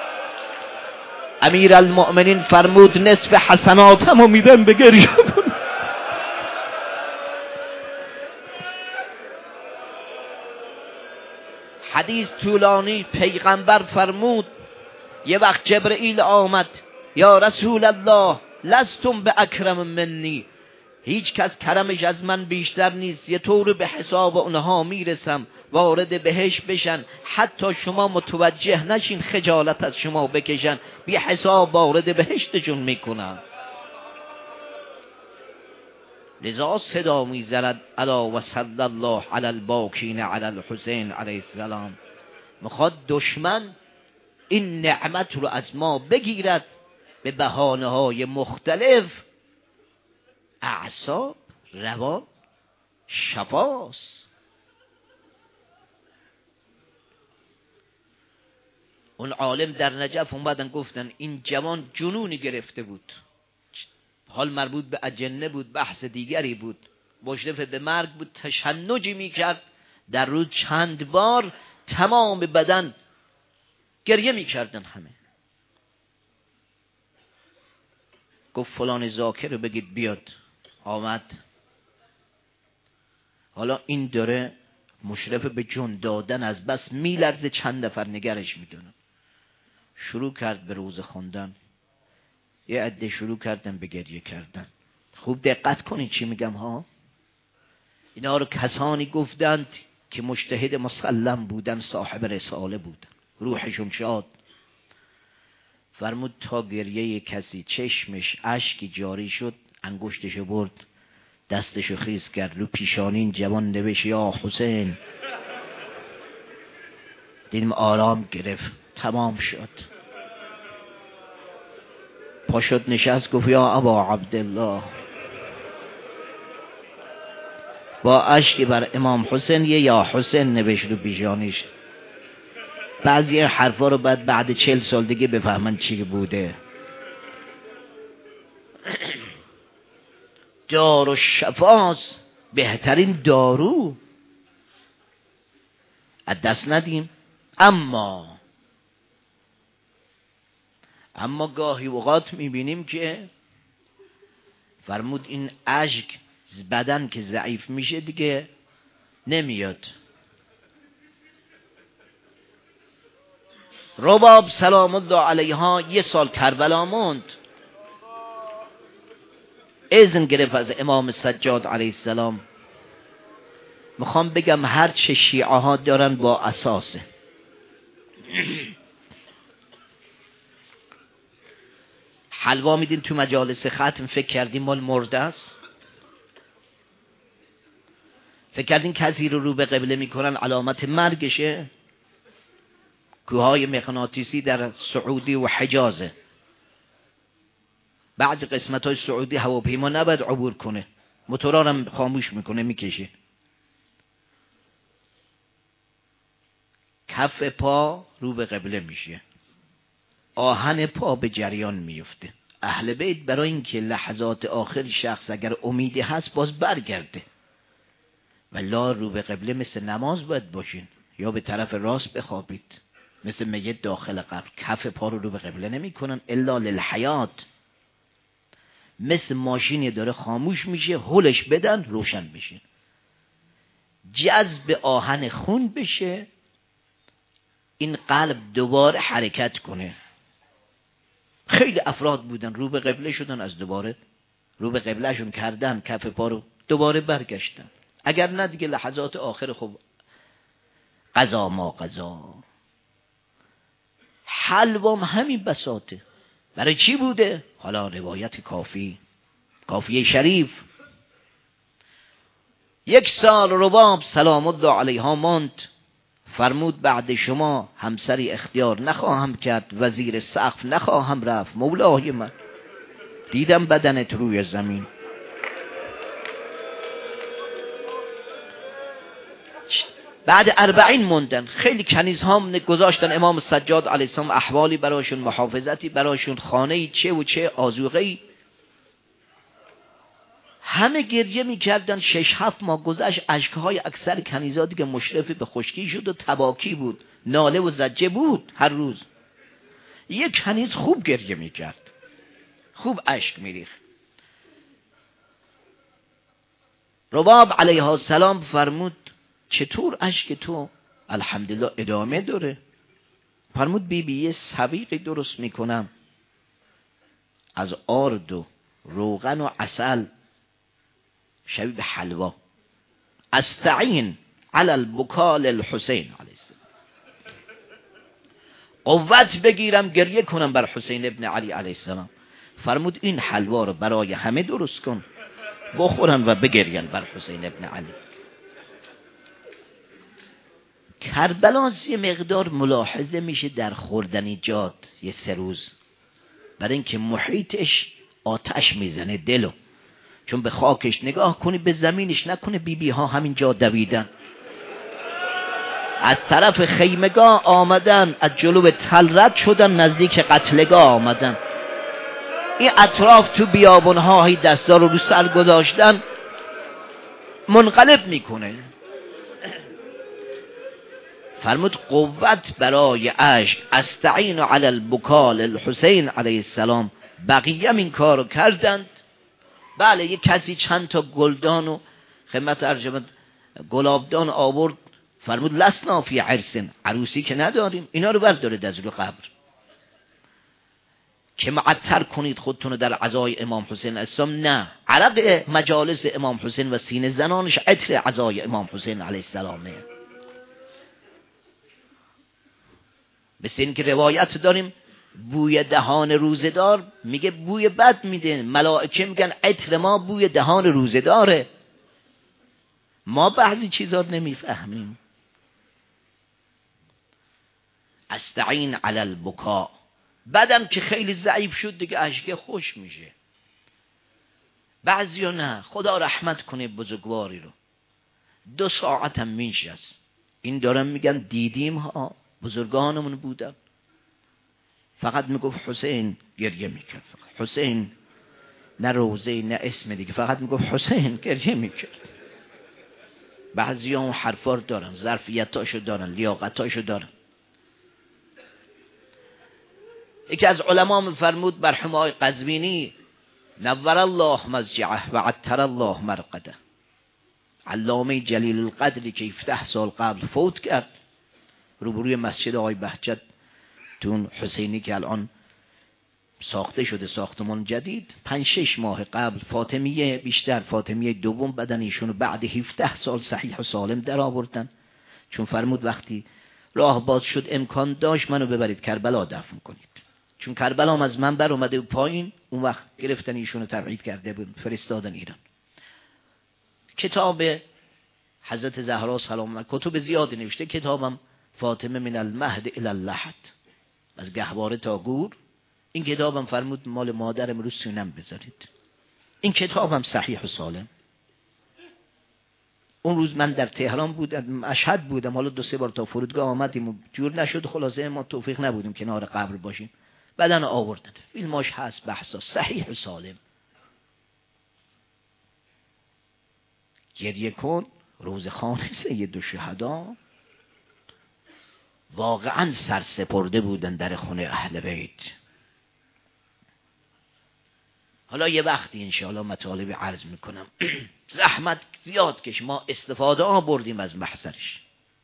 امیر المؤمنین فرمود نصف حسناتمو میدم به گریه. حدیث طولانی. پیغمبر فرمود یه وقت جبرئیل آمد، یا رسول الله لستم به اکرم منی، هیچ کس کرمش از من بیشتر نیست، یه طور به حساب اونها میرسم وارد بهش بشن، حتی شما متوجه نشین خجالت از شما بکشن، بی حساب وارد بهشتشون میکنن. لذا صدا میزند الا و صلی الله علی الباکین علی الحسین علیه السلام. میخواد دشمن این نعمت رو از ما بگیرد به بهانه های مختلف. اعصاب، روان، شفاست. اون عالم در نجف اومدن گفتن این جوان جنونی گرفته بود، حال مربوط به اجنه بود، بحث دیگری بود، مشرف به مرگ بود، تشنجی میکرد در روز چند بار، تمام بدن گریه میکردن همه. گفت فلان ذاکر رو بگید بیاد. آمد. حالا این داره مشرف به جون دادن از بس میلرزه، چند نفر نگرش میدونن. شروع کرد به روز خوندن. یه عده شروع کردن به گریه کردن. خوب دقت کنید چی میگم ها. اینا رو کسانی گفتند که مجتهد مسلم بودن، صاحب رساله بودن، روحشون شاد. فرمود تا گریه کسی چشمش اشکی جاری شد، انگشتشو برد دستشو خیس کرد رو پیشانین جوان نوشت یا حسین. دیدیم آرام گرفت، تمام شد. پا شد نشست گفت یا ابا عبدالله. با اشکی بر امام حسین یه یا حسین نوشت رو پیشانیش. بعضی حرفا رو بعد بعد چل سال دیگه بفهمن چی بوده. دارو شفاست، بهترین دارو، از دست ندیم. اما اما گاهی اوقات میبینیم که فرمود این اشک بدن که ضعیف میشه دیگه نمیاد. رباب سلام الله علیها یه سال کربلا موند. اذن گرفت از امام سجاد علیه السلام. میخوام بگم هر چه شیعه ها دارن با اساسه. حلوا میدین تو مجالس ختم، فکر کردین مال مرده است؟ فکر کردین کسی رو رو به قبله میکنن علامت مرگشه؟ کوههای مغناطیسی در سعودی و حجازه، بعضی قسمت های سعودی هواپیما نباید عبور کنه، موتورا هم خاموش میکنه میکشه. کف پا رو به قبله میشه، آهن پا به جریان میفته. اهل بیت برای اینکه لحظات آخر شخص اگر امیدی هست باز برگرده، ولا رو به قبله مثل نماز باید باشین، یا به طرف راست بخوابید مثل میت داخل قبر. کف پا رو رو به قبله نمی کنن الا للحیات، مثل ماشینی داره خاموش میشه، هلش بدن روشن بشه، جذب آهن خون بشه، این قلب دوباره حرکت کنه. خیلی افراد بودن رو به قبله شدن، از دوباره رو به قبله شون کردن، کف پا رو دوباره برگشتن. اگر نه دیگه لحظات آخر خب قضا ما قضا. حلوام همین بساطه. برای چی بوده؟ حالا روایت کافی، کافیه شریف. یک سال رباب سلام الله علیها ماند، فرمود بعد شما همسری اختیار نخواهم کرد، وزیر سقف نخواهم رفت. مولای من دیدم بدنت روی زمین. بعد اربعین موندن، خیلی کنیزها گذاشتن امام سجاد علیه السلام احوالی براشون، محافظتی براشون، خانه‌ای چه و چه، آذوقه‌ای. همه گریه میکردن. شش هفت ماه گذشت، اشکهای اکثر کنیزا دیگه مشرف به خشکی شد و تباکی بود، ناله و زجه بود هر روز. یک کنیز خوب گریه میکرد، خوب اشک میریخت. رباب علیه السلام فرمود چطور اشک تو الحمدلله ادامه داره؟ فرمود بی بی یه سویقی درست میکنم از آرد و روغن و عسل شبیه به حلوا، استعین علی البکاء للحسین علیه السلام، قوت بگیرم گریه کنم بر حسین ابن علی علیه السلام. فرمود این حلوا رو برای همه درست کن، بخورن و بگرین بر حسین ابن علی. کربلا یه مقدار ملاحظه میشه در خوردنیجات یه سه روز، برای اینکه محیطش آتش میزنه دلو، چون به خاکش نگاه کنی به زمینش نکنه. بی بی ها همین جا دویدن، از طرف خیمگاه آمدن، از جلو تل رد شدن، نزدیک قتلگاه آمدن. این اطراف تو بیابونها هی دستا رو رو سر گذاشتن، منقلب میکنه. فرمود قوت برای اشک، استعین علی البکاء للحسین علیه السلام. بقیه این کارو کردند. بله یک کسی چند تا گلدان و خدمت ارجمند گلابدان آورد، فرمود لسنا فی عرسن، عروسی که نداریم، اینا رو بردارید از رو قبر که معطر کنید خودتون در عزای امام حسین السلام. نه، عرق مجالس امام حسین و سینه زنانش عطر عزای امام حسین علیه السلامه. مثل این که روایت داریم بوی دهان روزدار میگه بوی بد میده، ملائکه میگن عطر ما بوی دهان روزداره. ما بعضی چیزا رو نمیفهمیم. استعین علی البکاء. بعدم که خیلی ضعیف شد دیگه اشک خوش میشه. بعضیا نه، خدا رحمت کنه بزرگواری رو، دو ساعت هم میشست. این دارم میگن دیدیم ها، بزرگانمون بودن، فقط میگفت حسین، گریه میکرد. حسین، نه روزه نه اسم دیگه، فقط میگفت حسین، گریه میکرد. بعضی هم حرفار دارن، ظرفیتاشو دارن، لیاقتاشو دارن. یکی از علما میفرمود مرحوم آقای قزوینی نور الله مضجعه و عطر الله مرقده، علامه جلیل القدری که هفده سال قبل فوت کرد، روبروی مسجد آقای بهجت تون حسینی که الان ساخته شده ساختمان جدید. پنج شش ماه قبل فاطمیه بیشتر فاطمیه دوم بدن ایشونو بعد هفده سال صحیح و سالم در آوردن، چون فرمود وقتی راه باز شد امکان داشت منو ببرید کربلا دفن کنید، چون کربلا از منبر اومده و پایین، اون وقت گرفتن ایشونو تبعید کرده بود فرستادن ایران. کتاب حضرت زهرا سلام علیها کتب زیادی نوشته، کتابم فاطمه من المهد الی اللحد، از گهواره تا گور. این کتابم فرمود مال مادرم رو سینم بذارید. این کتابم صحیح و سالم. اون روز من در تهران بودم، مشهد بودم، حالا دو سه بار تا فرودگاه آمدیم و جور نشد، خلاصه ما توفیق نبودیم کنار قبر باشیم. بدن آوردن، فیلماش هست، بحثا صحیح و سالم. گریه کن روز خانه سید الشهدا واقعا سرسپرده بودن در خونه اهل بیت. حالا یه وقتی انشاءالله مطالب عرض میکنم. زحمت زیاد کش، ما استفاده ها بردیم از محضرش.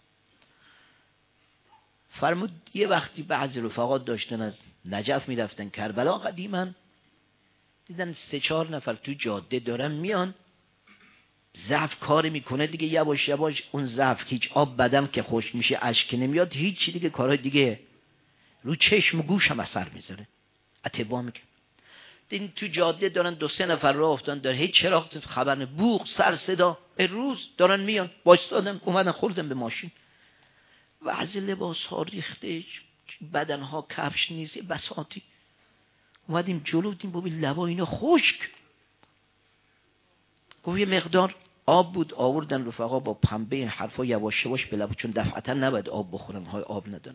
فرمود یه وقتی بعضی رفقات داشتن از نجف میرفتن کربلا قدیما، دیدن سه چهار نفر تو جاده دارن میان، ضعف کاری میکنه دیگه، یواش یواش اون ضعف هیچ آب بدم که خوش میشه اشک نمیاد، هیچ چی دیگه، کارهای دیگه رو چشم و گوش هم اثر میذاره. اتباع میگه این تو جاده دارن دو سه نفر راه افتادن، داره هیچ چراغ خبر نه، بوق سر صدا روز دارن میان، وایسادن اومدن خوردن به ماشین، وضع لباس ها ریخته، بدن ها کفش نیست، بساطی. اومدیم جلو دیدیم بابا لبا اینا خشک. گفت یه مقدار آب بود آوردن رفقا با پنبه این حرفا یواش یواش به لبا، چون دفعتا نباید آب بخورن، های آب ندن.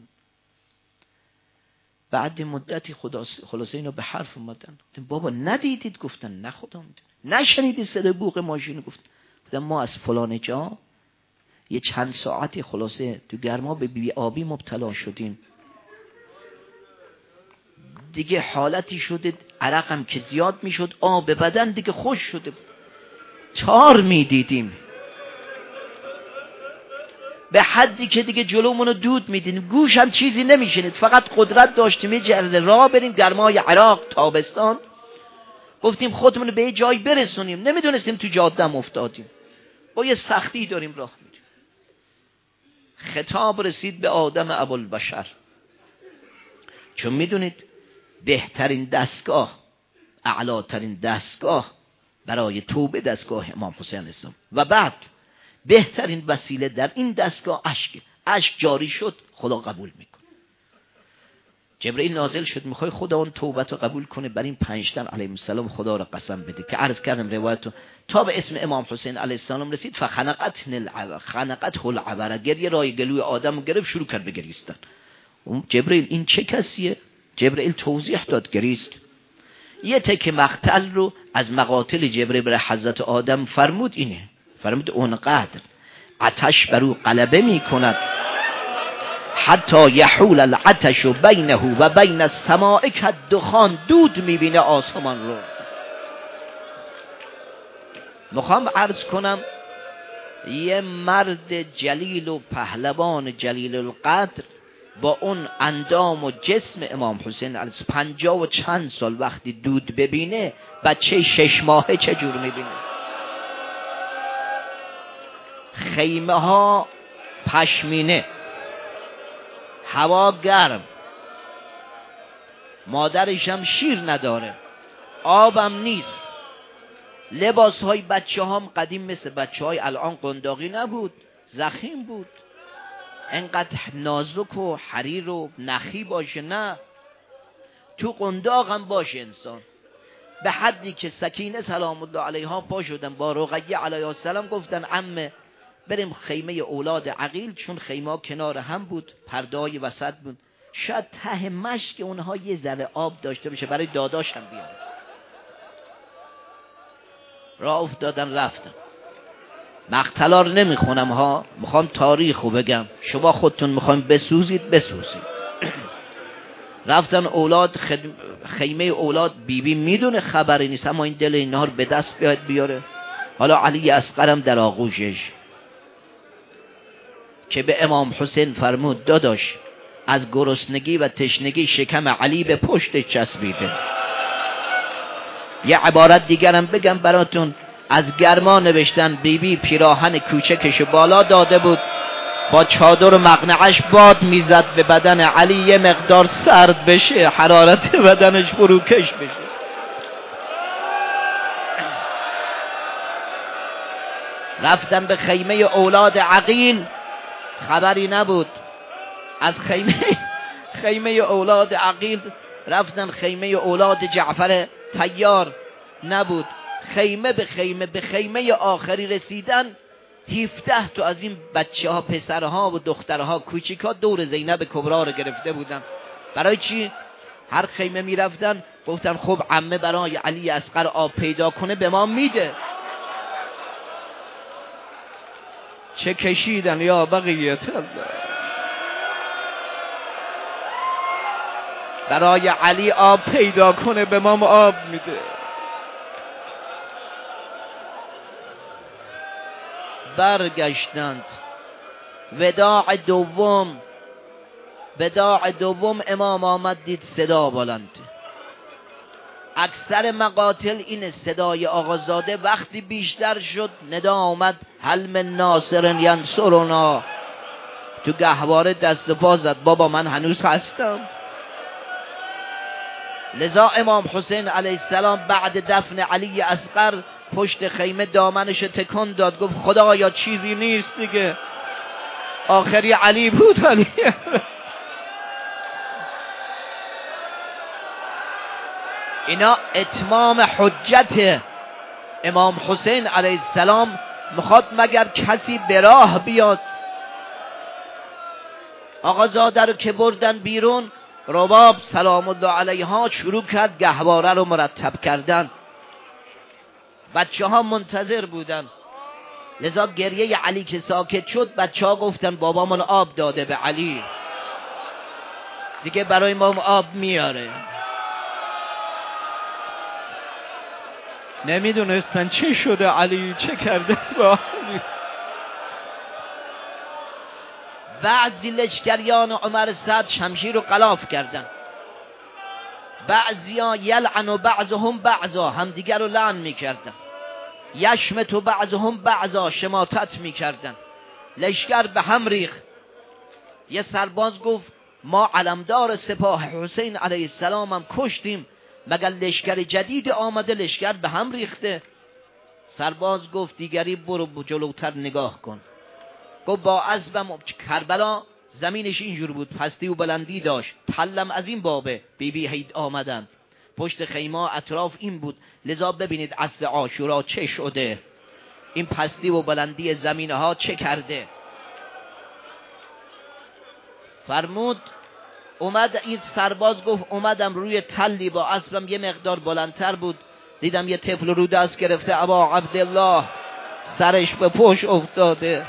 بعد مدتی خلاصه اینو به حرف اومدن، بابا ندیدید؟ گفتن نه خدا میدونه. نشنیدید صدای بوق ماشین؟ گفت بودن ما از فلان جا یه چند ساعتی خلاصه تو گرما به بی آبی مبتلا شدیم، دیگه حالتی شده عرقم که زیاد میشد، آب بدن دیگه خوش شده بود، تار میدیدیم به حدی که دیگه جلومونو دود میدیدیم، گوش هم چیزی نمیشنید، فقط قدرت داشتیم یه جرده راه بریم گرمای عراق تابستان. گفتیم خودمون به یه جایی برسونیم، نمیدونستیم تو جاده افتادیم، با یه سختی داریم راه میریم. خطاب رسید به آدم ابوالبشر، چون میدونید بهترین دستگاه، اعلاترین دستگاه برای توبه دستگاه امام حسین علیه السلام، و بعد بهترین وسیله در این دستگاه اشک. اشک جاری شد خدا قبول میکنه. جبرئیل نازل شد، میخوای خدا اون توبت رو قبول کنه بر این پنج تن علیهم السلام خدا رو قسم بده که عرض کردم روایتو تا به اسم امام حسین علیه السلام رسید. فخنقت العبر خنقت العبر، گریه رای گلوی آدم گرفت، شروع کرد به گریستن. اون جبرئیل این چه کسیه؟ جبرئیل توضیح داد، گریست. یه تک مقتل رو از مقاتل جبرئیل بر حضرت آدم فرمود اینه، فرمود اونقدر عطش بر او غلبه می کند حتی یحول العطش بینه و بین السماء کالدخان، دود می بینه آسمان رو. میخوام عرض کنم یه مرد جلیل و پهلوان جلیل القدر با اون اندام و جسم امام حسین علیه پنجاه و چند سال وقتی دود ببینه، بچه شش ماهه چجور میبینه؟ خیمه ها پشمینه، هوا گرم، مادرش هم شیر نداره، آبم نیست، لباس های بچه هم قدیم مثل بچه های الان قنداقی نبود، زخیم بود، انقدر نازک و حریر و نخی باشه نه، تو قنداق هم باشه انسان. به حدی که سکینه سلام الله علیها پا شدن با رقیه علیها السلام، گفتن عمه بریم خیمه اولاد عقیل، چون خیمه ها کنار هم بود، پردای وسط بود، شاید ته مشک اونها یه ذره آب داشته باشه برای داداش هم بیاره. راه افتادن رفتن. مقتلا رو نمیخونم ها، میخوام تاریخ رو بگم، شما خودتون میخوایم بسوزید بسوزید. رفتن اولاد خدم... خیمه اولاد بیبی بی میدونه خبری نیست، اما این دل اینا رو به دست بیاد بیاره. حالا علی اصغرم در آغوشش که به امام حسین فرمود داداش از گرسنگی و تشنگی شکم علی به پشت چسبیده. یه عبارت دیگرم بگم براتون. از گرما نوشتن بیبی پیراهن کوچکشو بالا داده بود، با چادر و مقنعش باد میزد به بدن علی یه مقدار سرد بشه، حرارت بدنش فروکش بشه. رفتن به خیمه اولاد عقیل، خبری نبود از خیمه خیمه اولاد عقیل. رفتن خیمه اولاد جعفر طیار، نبود. خیمه به خیمه به خیمه آخری رسیدن. هفده تا از این بچه ها، پسرها و دخترها کوچیکا دور زینب کبرا رو گرفته بودن. برای چی؟ هر خیمه می رفتن گفتن خب عمه برای علی اصغر آب پیدا کنه به ما میده. چه کشیدن یا بقیت الله. برای علی آب پیدا کنه به ما آب میده. برگشتند. وداع دوم وداع دوم امام آمد، دید صدا بلند. اکثر مقاتل این صدای آقازاده. وقتی بیشتر شد ندا آمد هل من ناصر ینصرنا. تو گهواره دست پا زد بابا من هنوز هستم. لذا امام حسین علیه السلام بعد دفن علی اصغر پشت خیمه دامنش تکان داد، گفت خدایا چیزی نیست دیگه، آخری علی بود. علی اینا اتمام حجت امام حسین علیه السلام. میخواد مگر کسی به راه بیاد. آقازاده رو که بردن بیرون، رباب سلام الله علیها شروع کرد گهواره رو مرتب کردن. بچه ها منتظر بودن. لذا گریه علی که ساکت شد، بچه ها گفتن بابامون آب داده به علی، دیگه برای ما آب میاره. نمیدونستن چه شده علی، چه کرده با علی. بعضی لشکریان عمر سعد شمشیر رو غلاف کردن. بعضی ها یلعن و بعضهم بعضا، هم دیگر رو لعن میکردن. یشمت و بعضهم بعضا، شماتت میکردن. لشکر به هم ریخت. یه سرباز گفت ما علمدار سپاه حسین علیه السلام هم کشتیم، مگر لشکر جدید آمده لشکر به هم ریخته؟ سرباز گفت دیگری برو جلوتر نگاه کن. گفت با اسبم کربلا زمینش اینجور بود، پستی و بلندی داشت، تلم از این بابه. بی بی هید آمدن پشت خیمه، اطراف این بود. لذا ببینید اصل عاشورا چه شده، این پستی و بلندی زمینه ها چه کرده. فرمود اومد این سرباز گفت اومدم روی تلی با اسبم یه مقدار بلندتر بود، دیدم یه طفل رو دست گرفته، ابا عبدالله سرش به پشت افتاده.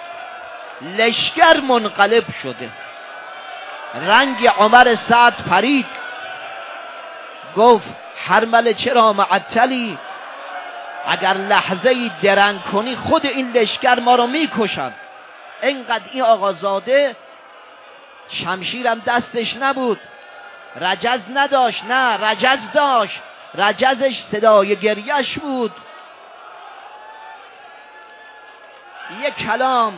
لشکر منقلب شده. رنگ عمر سعد پرید. گفت هرمله چرا معطلی؟ اگر لحظه ای درنگ کنی خود این لشکر ما رو میکشن. اینقدر این آقازاده شمشیرم دستش نبود، رجز نداشت، نه رجز داشت، رجزش صدای گریش بود. یک کلام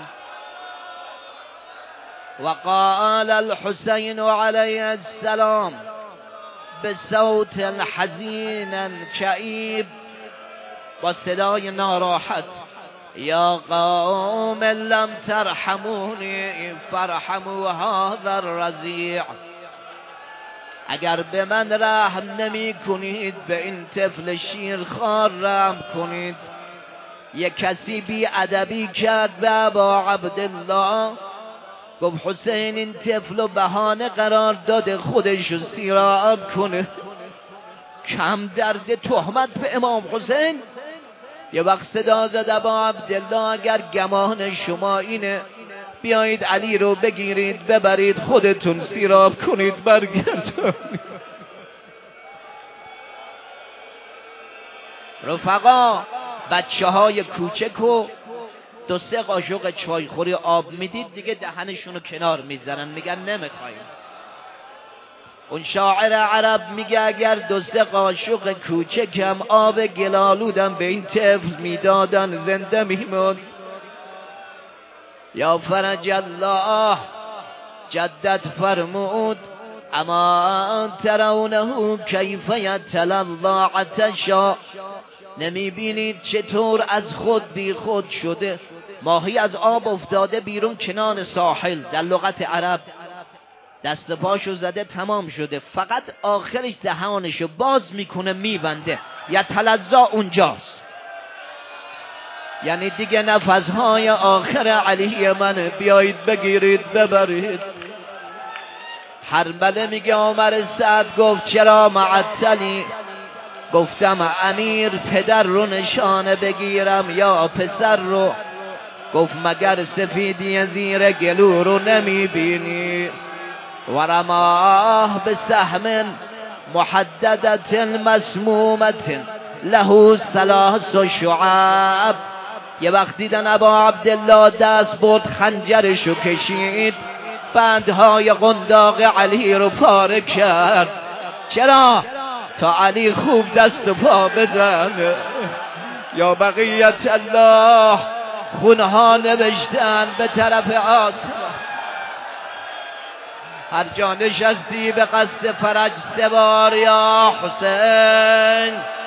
وقال الحسین علیه السلام بصوت حزین کئیب، با صدای ناراحت، یا قوم لم ترحمونی فرحموا هذا الرضیع. اگر به من رحم نمی کنید به این طفل شیرخوار رحم کنید. یک کسی بی ادبی کرد به ابا عبدالله، گفت حسین این طفل و بهانه قرار داده خودشو سیراب کنه. کم درد تهمت به امام حسین. یه وقت صدا زد ابا عبدالله اگر گمان شما اینه بیایید علی رو بگیرید ببرید خودتون سیراب کنید برگردونید. رفقا بچه های کوچک و دو سه قاشق چایخوری آب میدید دیگه دهنشونو کنار میزنن، میگن نمیخوایم. اون شاعر عرب میگه اگر دو سه قاشق کوچکم آب گلالودم به این طفل میدادن زنده میموند. یا فرج الله جدت فرمود اما ترونه کیف یتلظی عطشا، نمیبینید چطور از خود بی خود شده، ماهی از آب افتاده بیرون کنار ساحل. در لغت عرب دست پاشو زده تمام شده، فقط آخرش دهانشو باز میکنه میبنده، یتلظی اونجاست. یعنی دیگه نفسهای آخر علی من بیایید بگیرید ببرید. حرمله میگه عمر سعد گفت چرا معطلی؟ گفتم امیر پدر رو نشانه بگیرم یا پسر رو؟ گفت مگر سفیدی زیر گلو رو نمیبینی؟ ورماه به سهم محددت مسمومت له ثلاث شعب. یه وقت دیدن ابا عبدالله دست برد خنجرشو کشید، بندهای قنداق علی رو پاره کرد. چرا؟ تا علی خوب دست و پا بزنه. یا بقیت الله خونها نوشتن به طرف آسمان. هر جا نشستی به قصد فرج سوار یا حسین.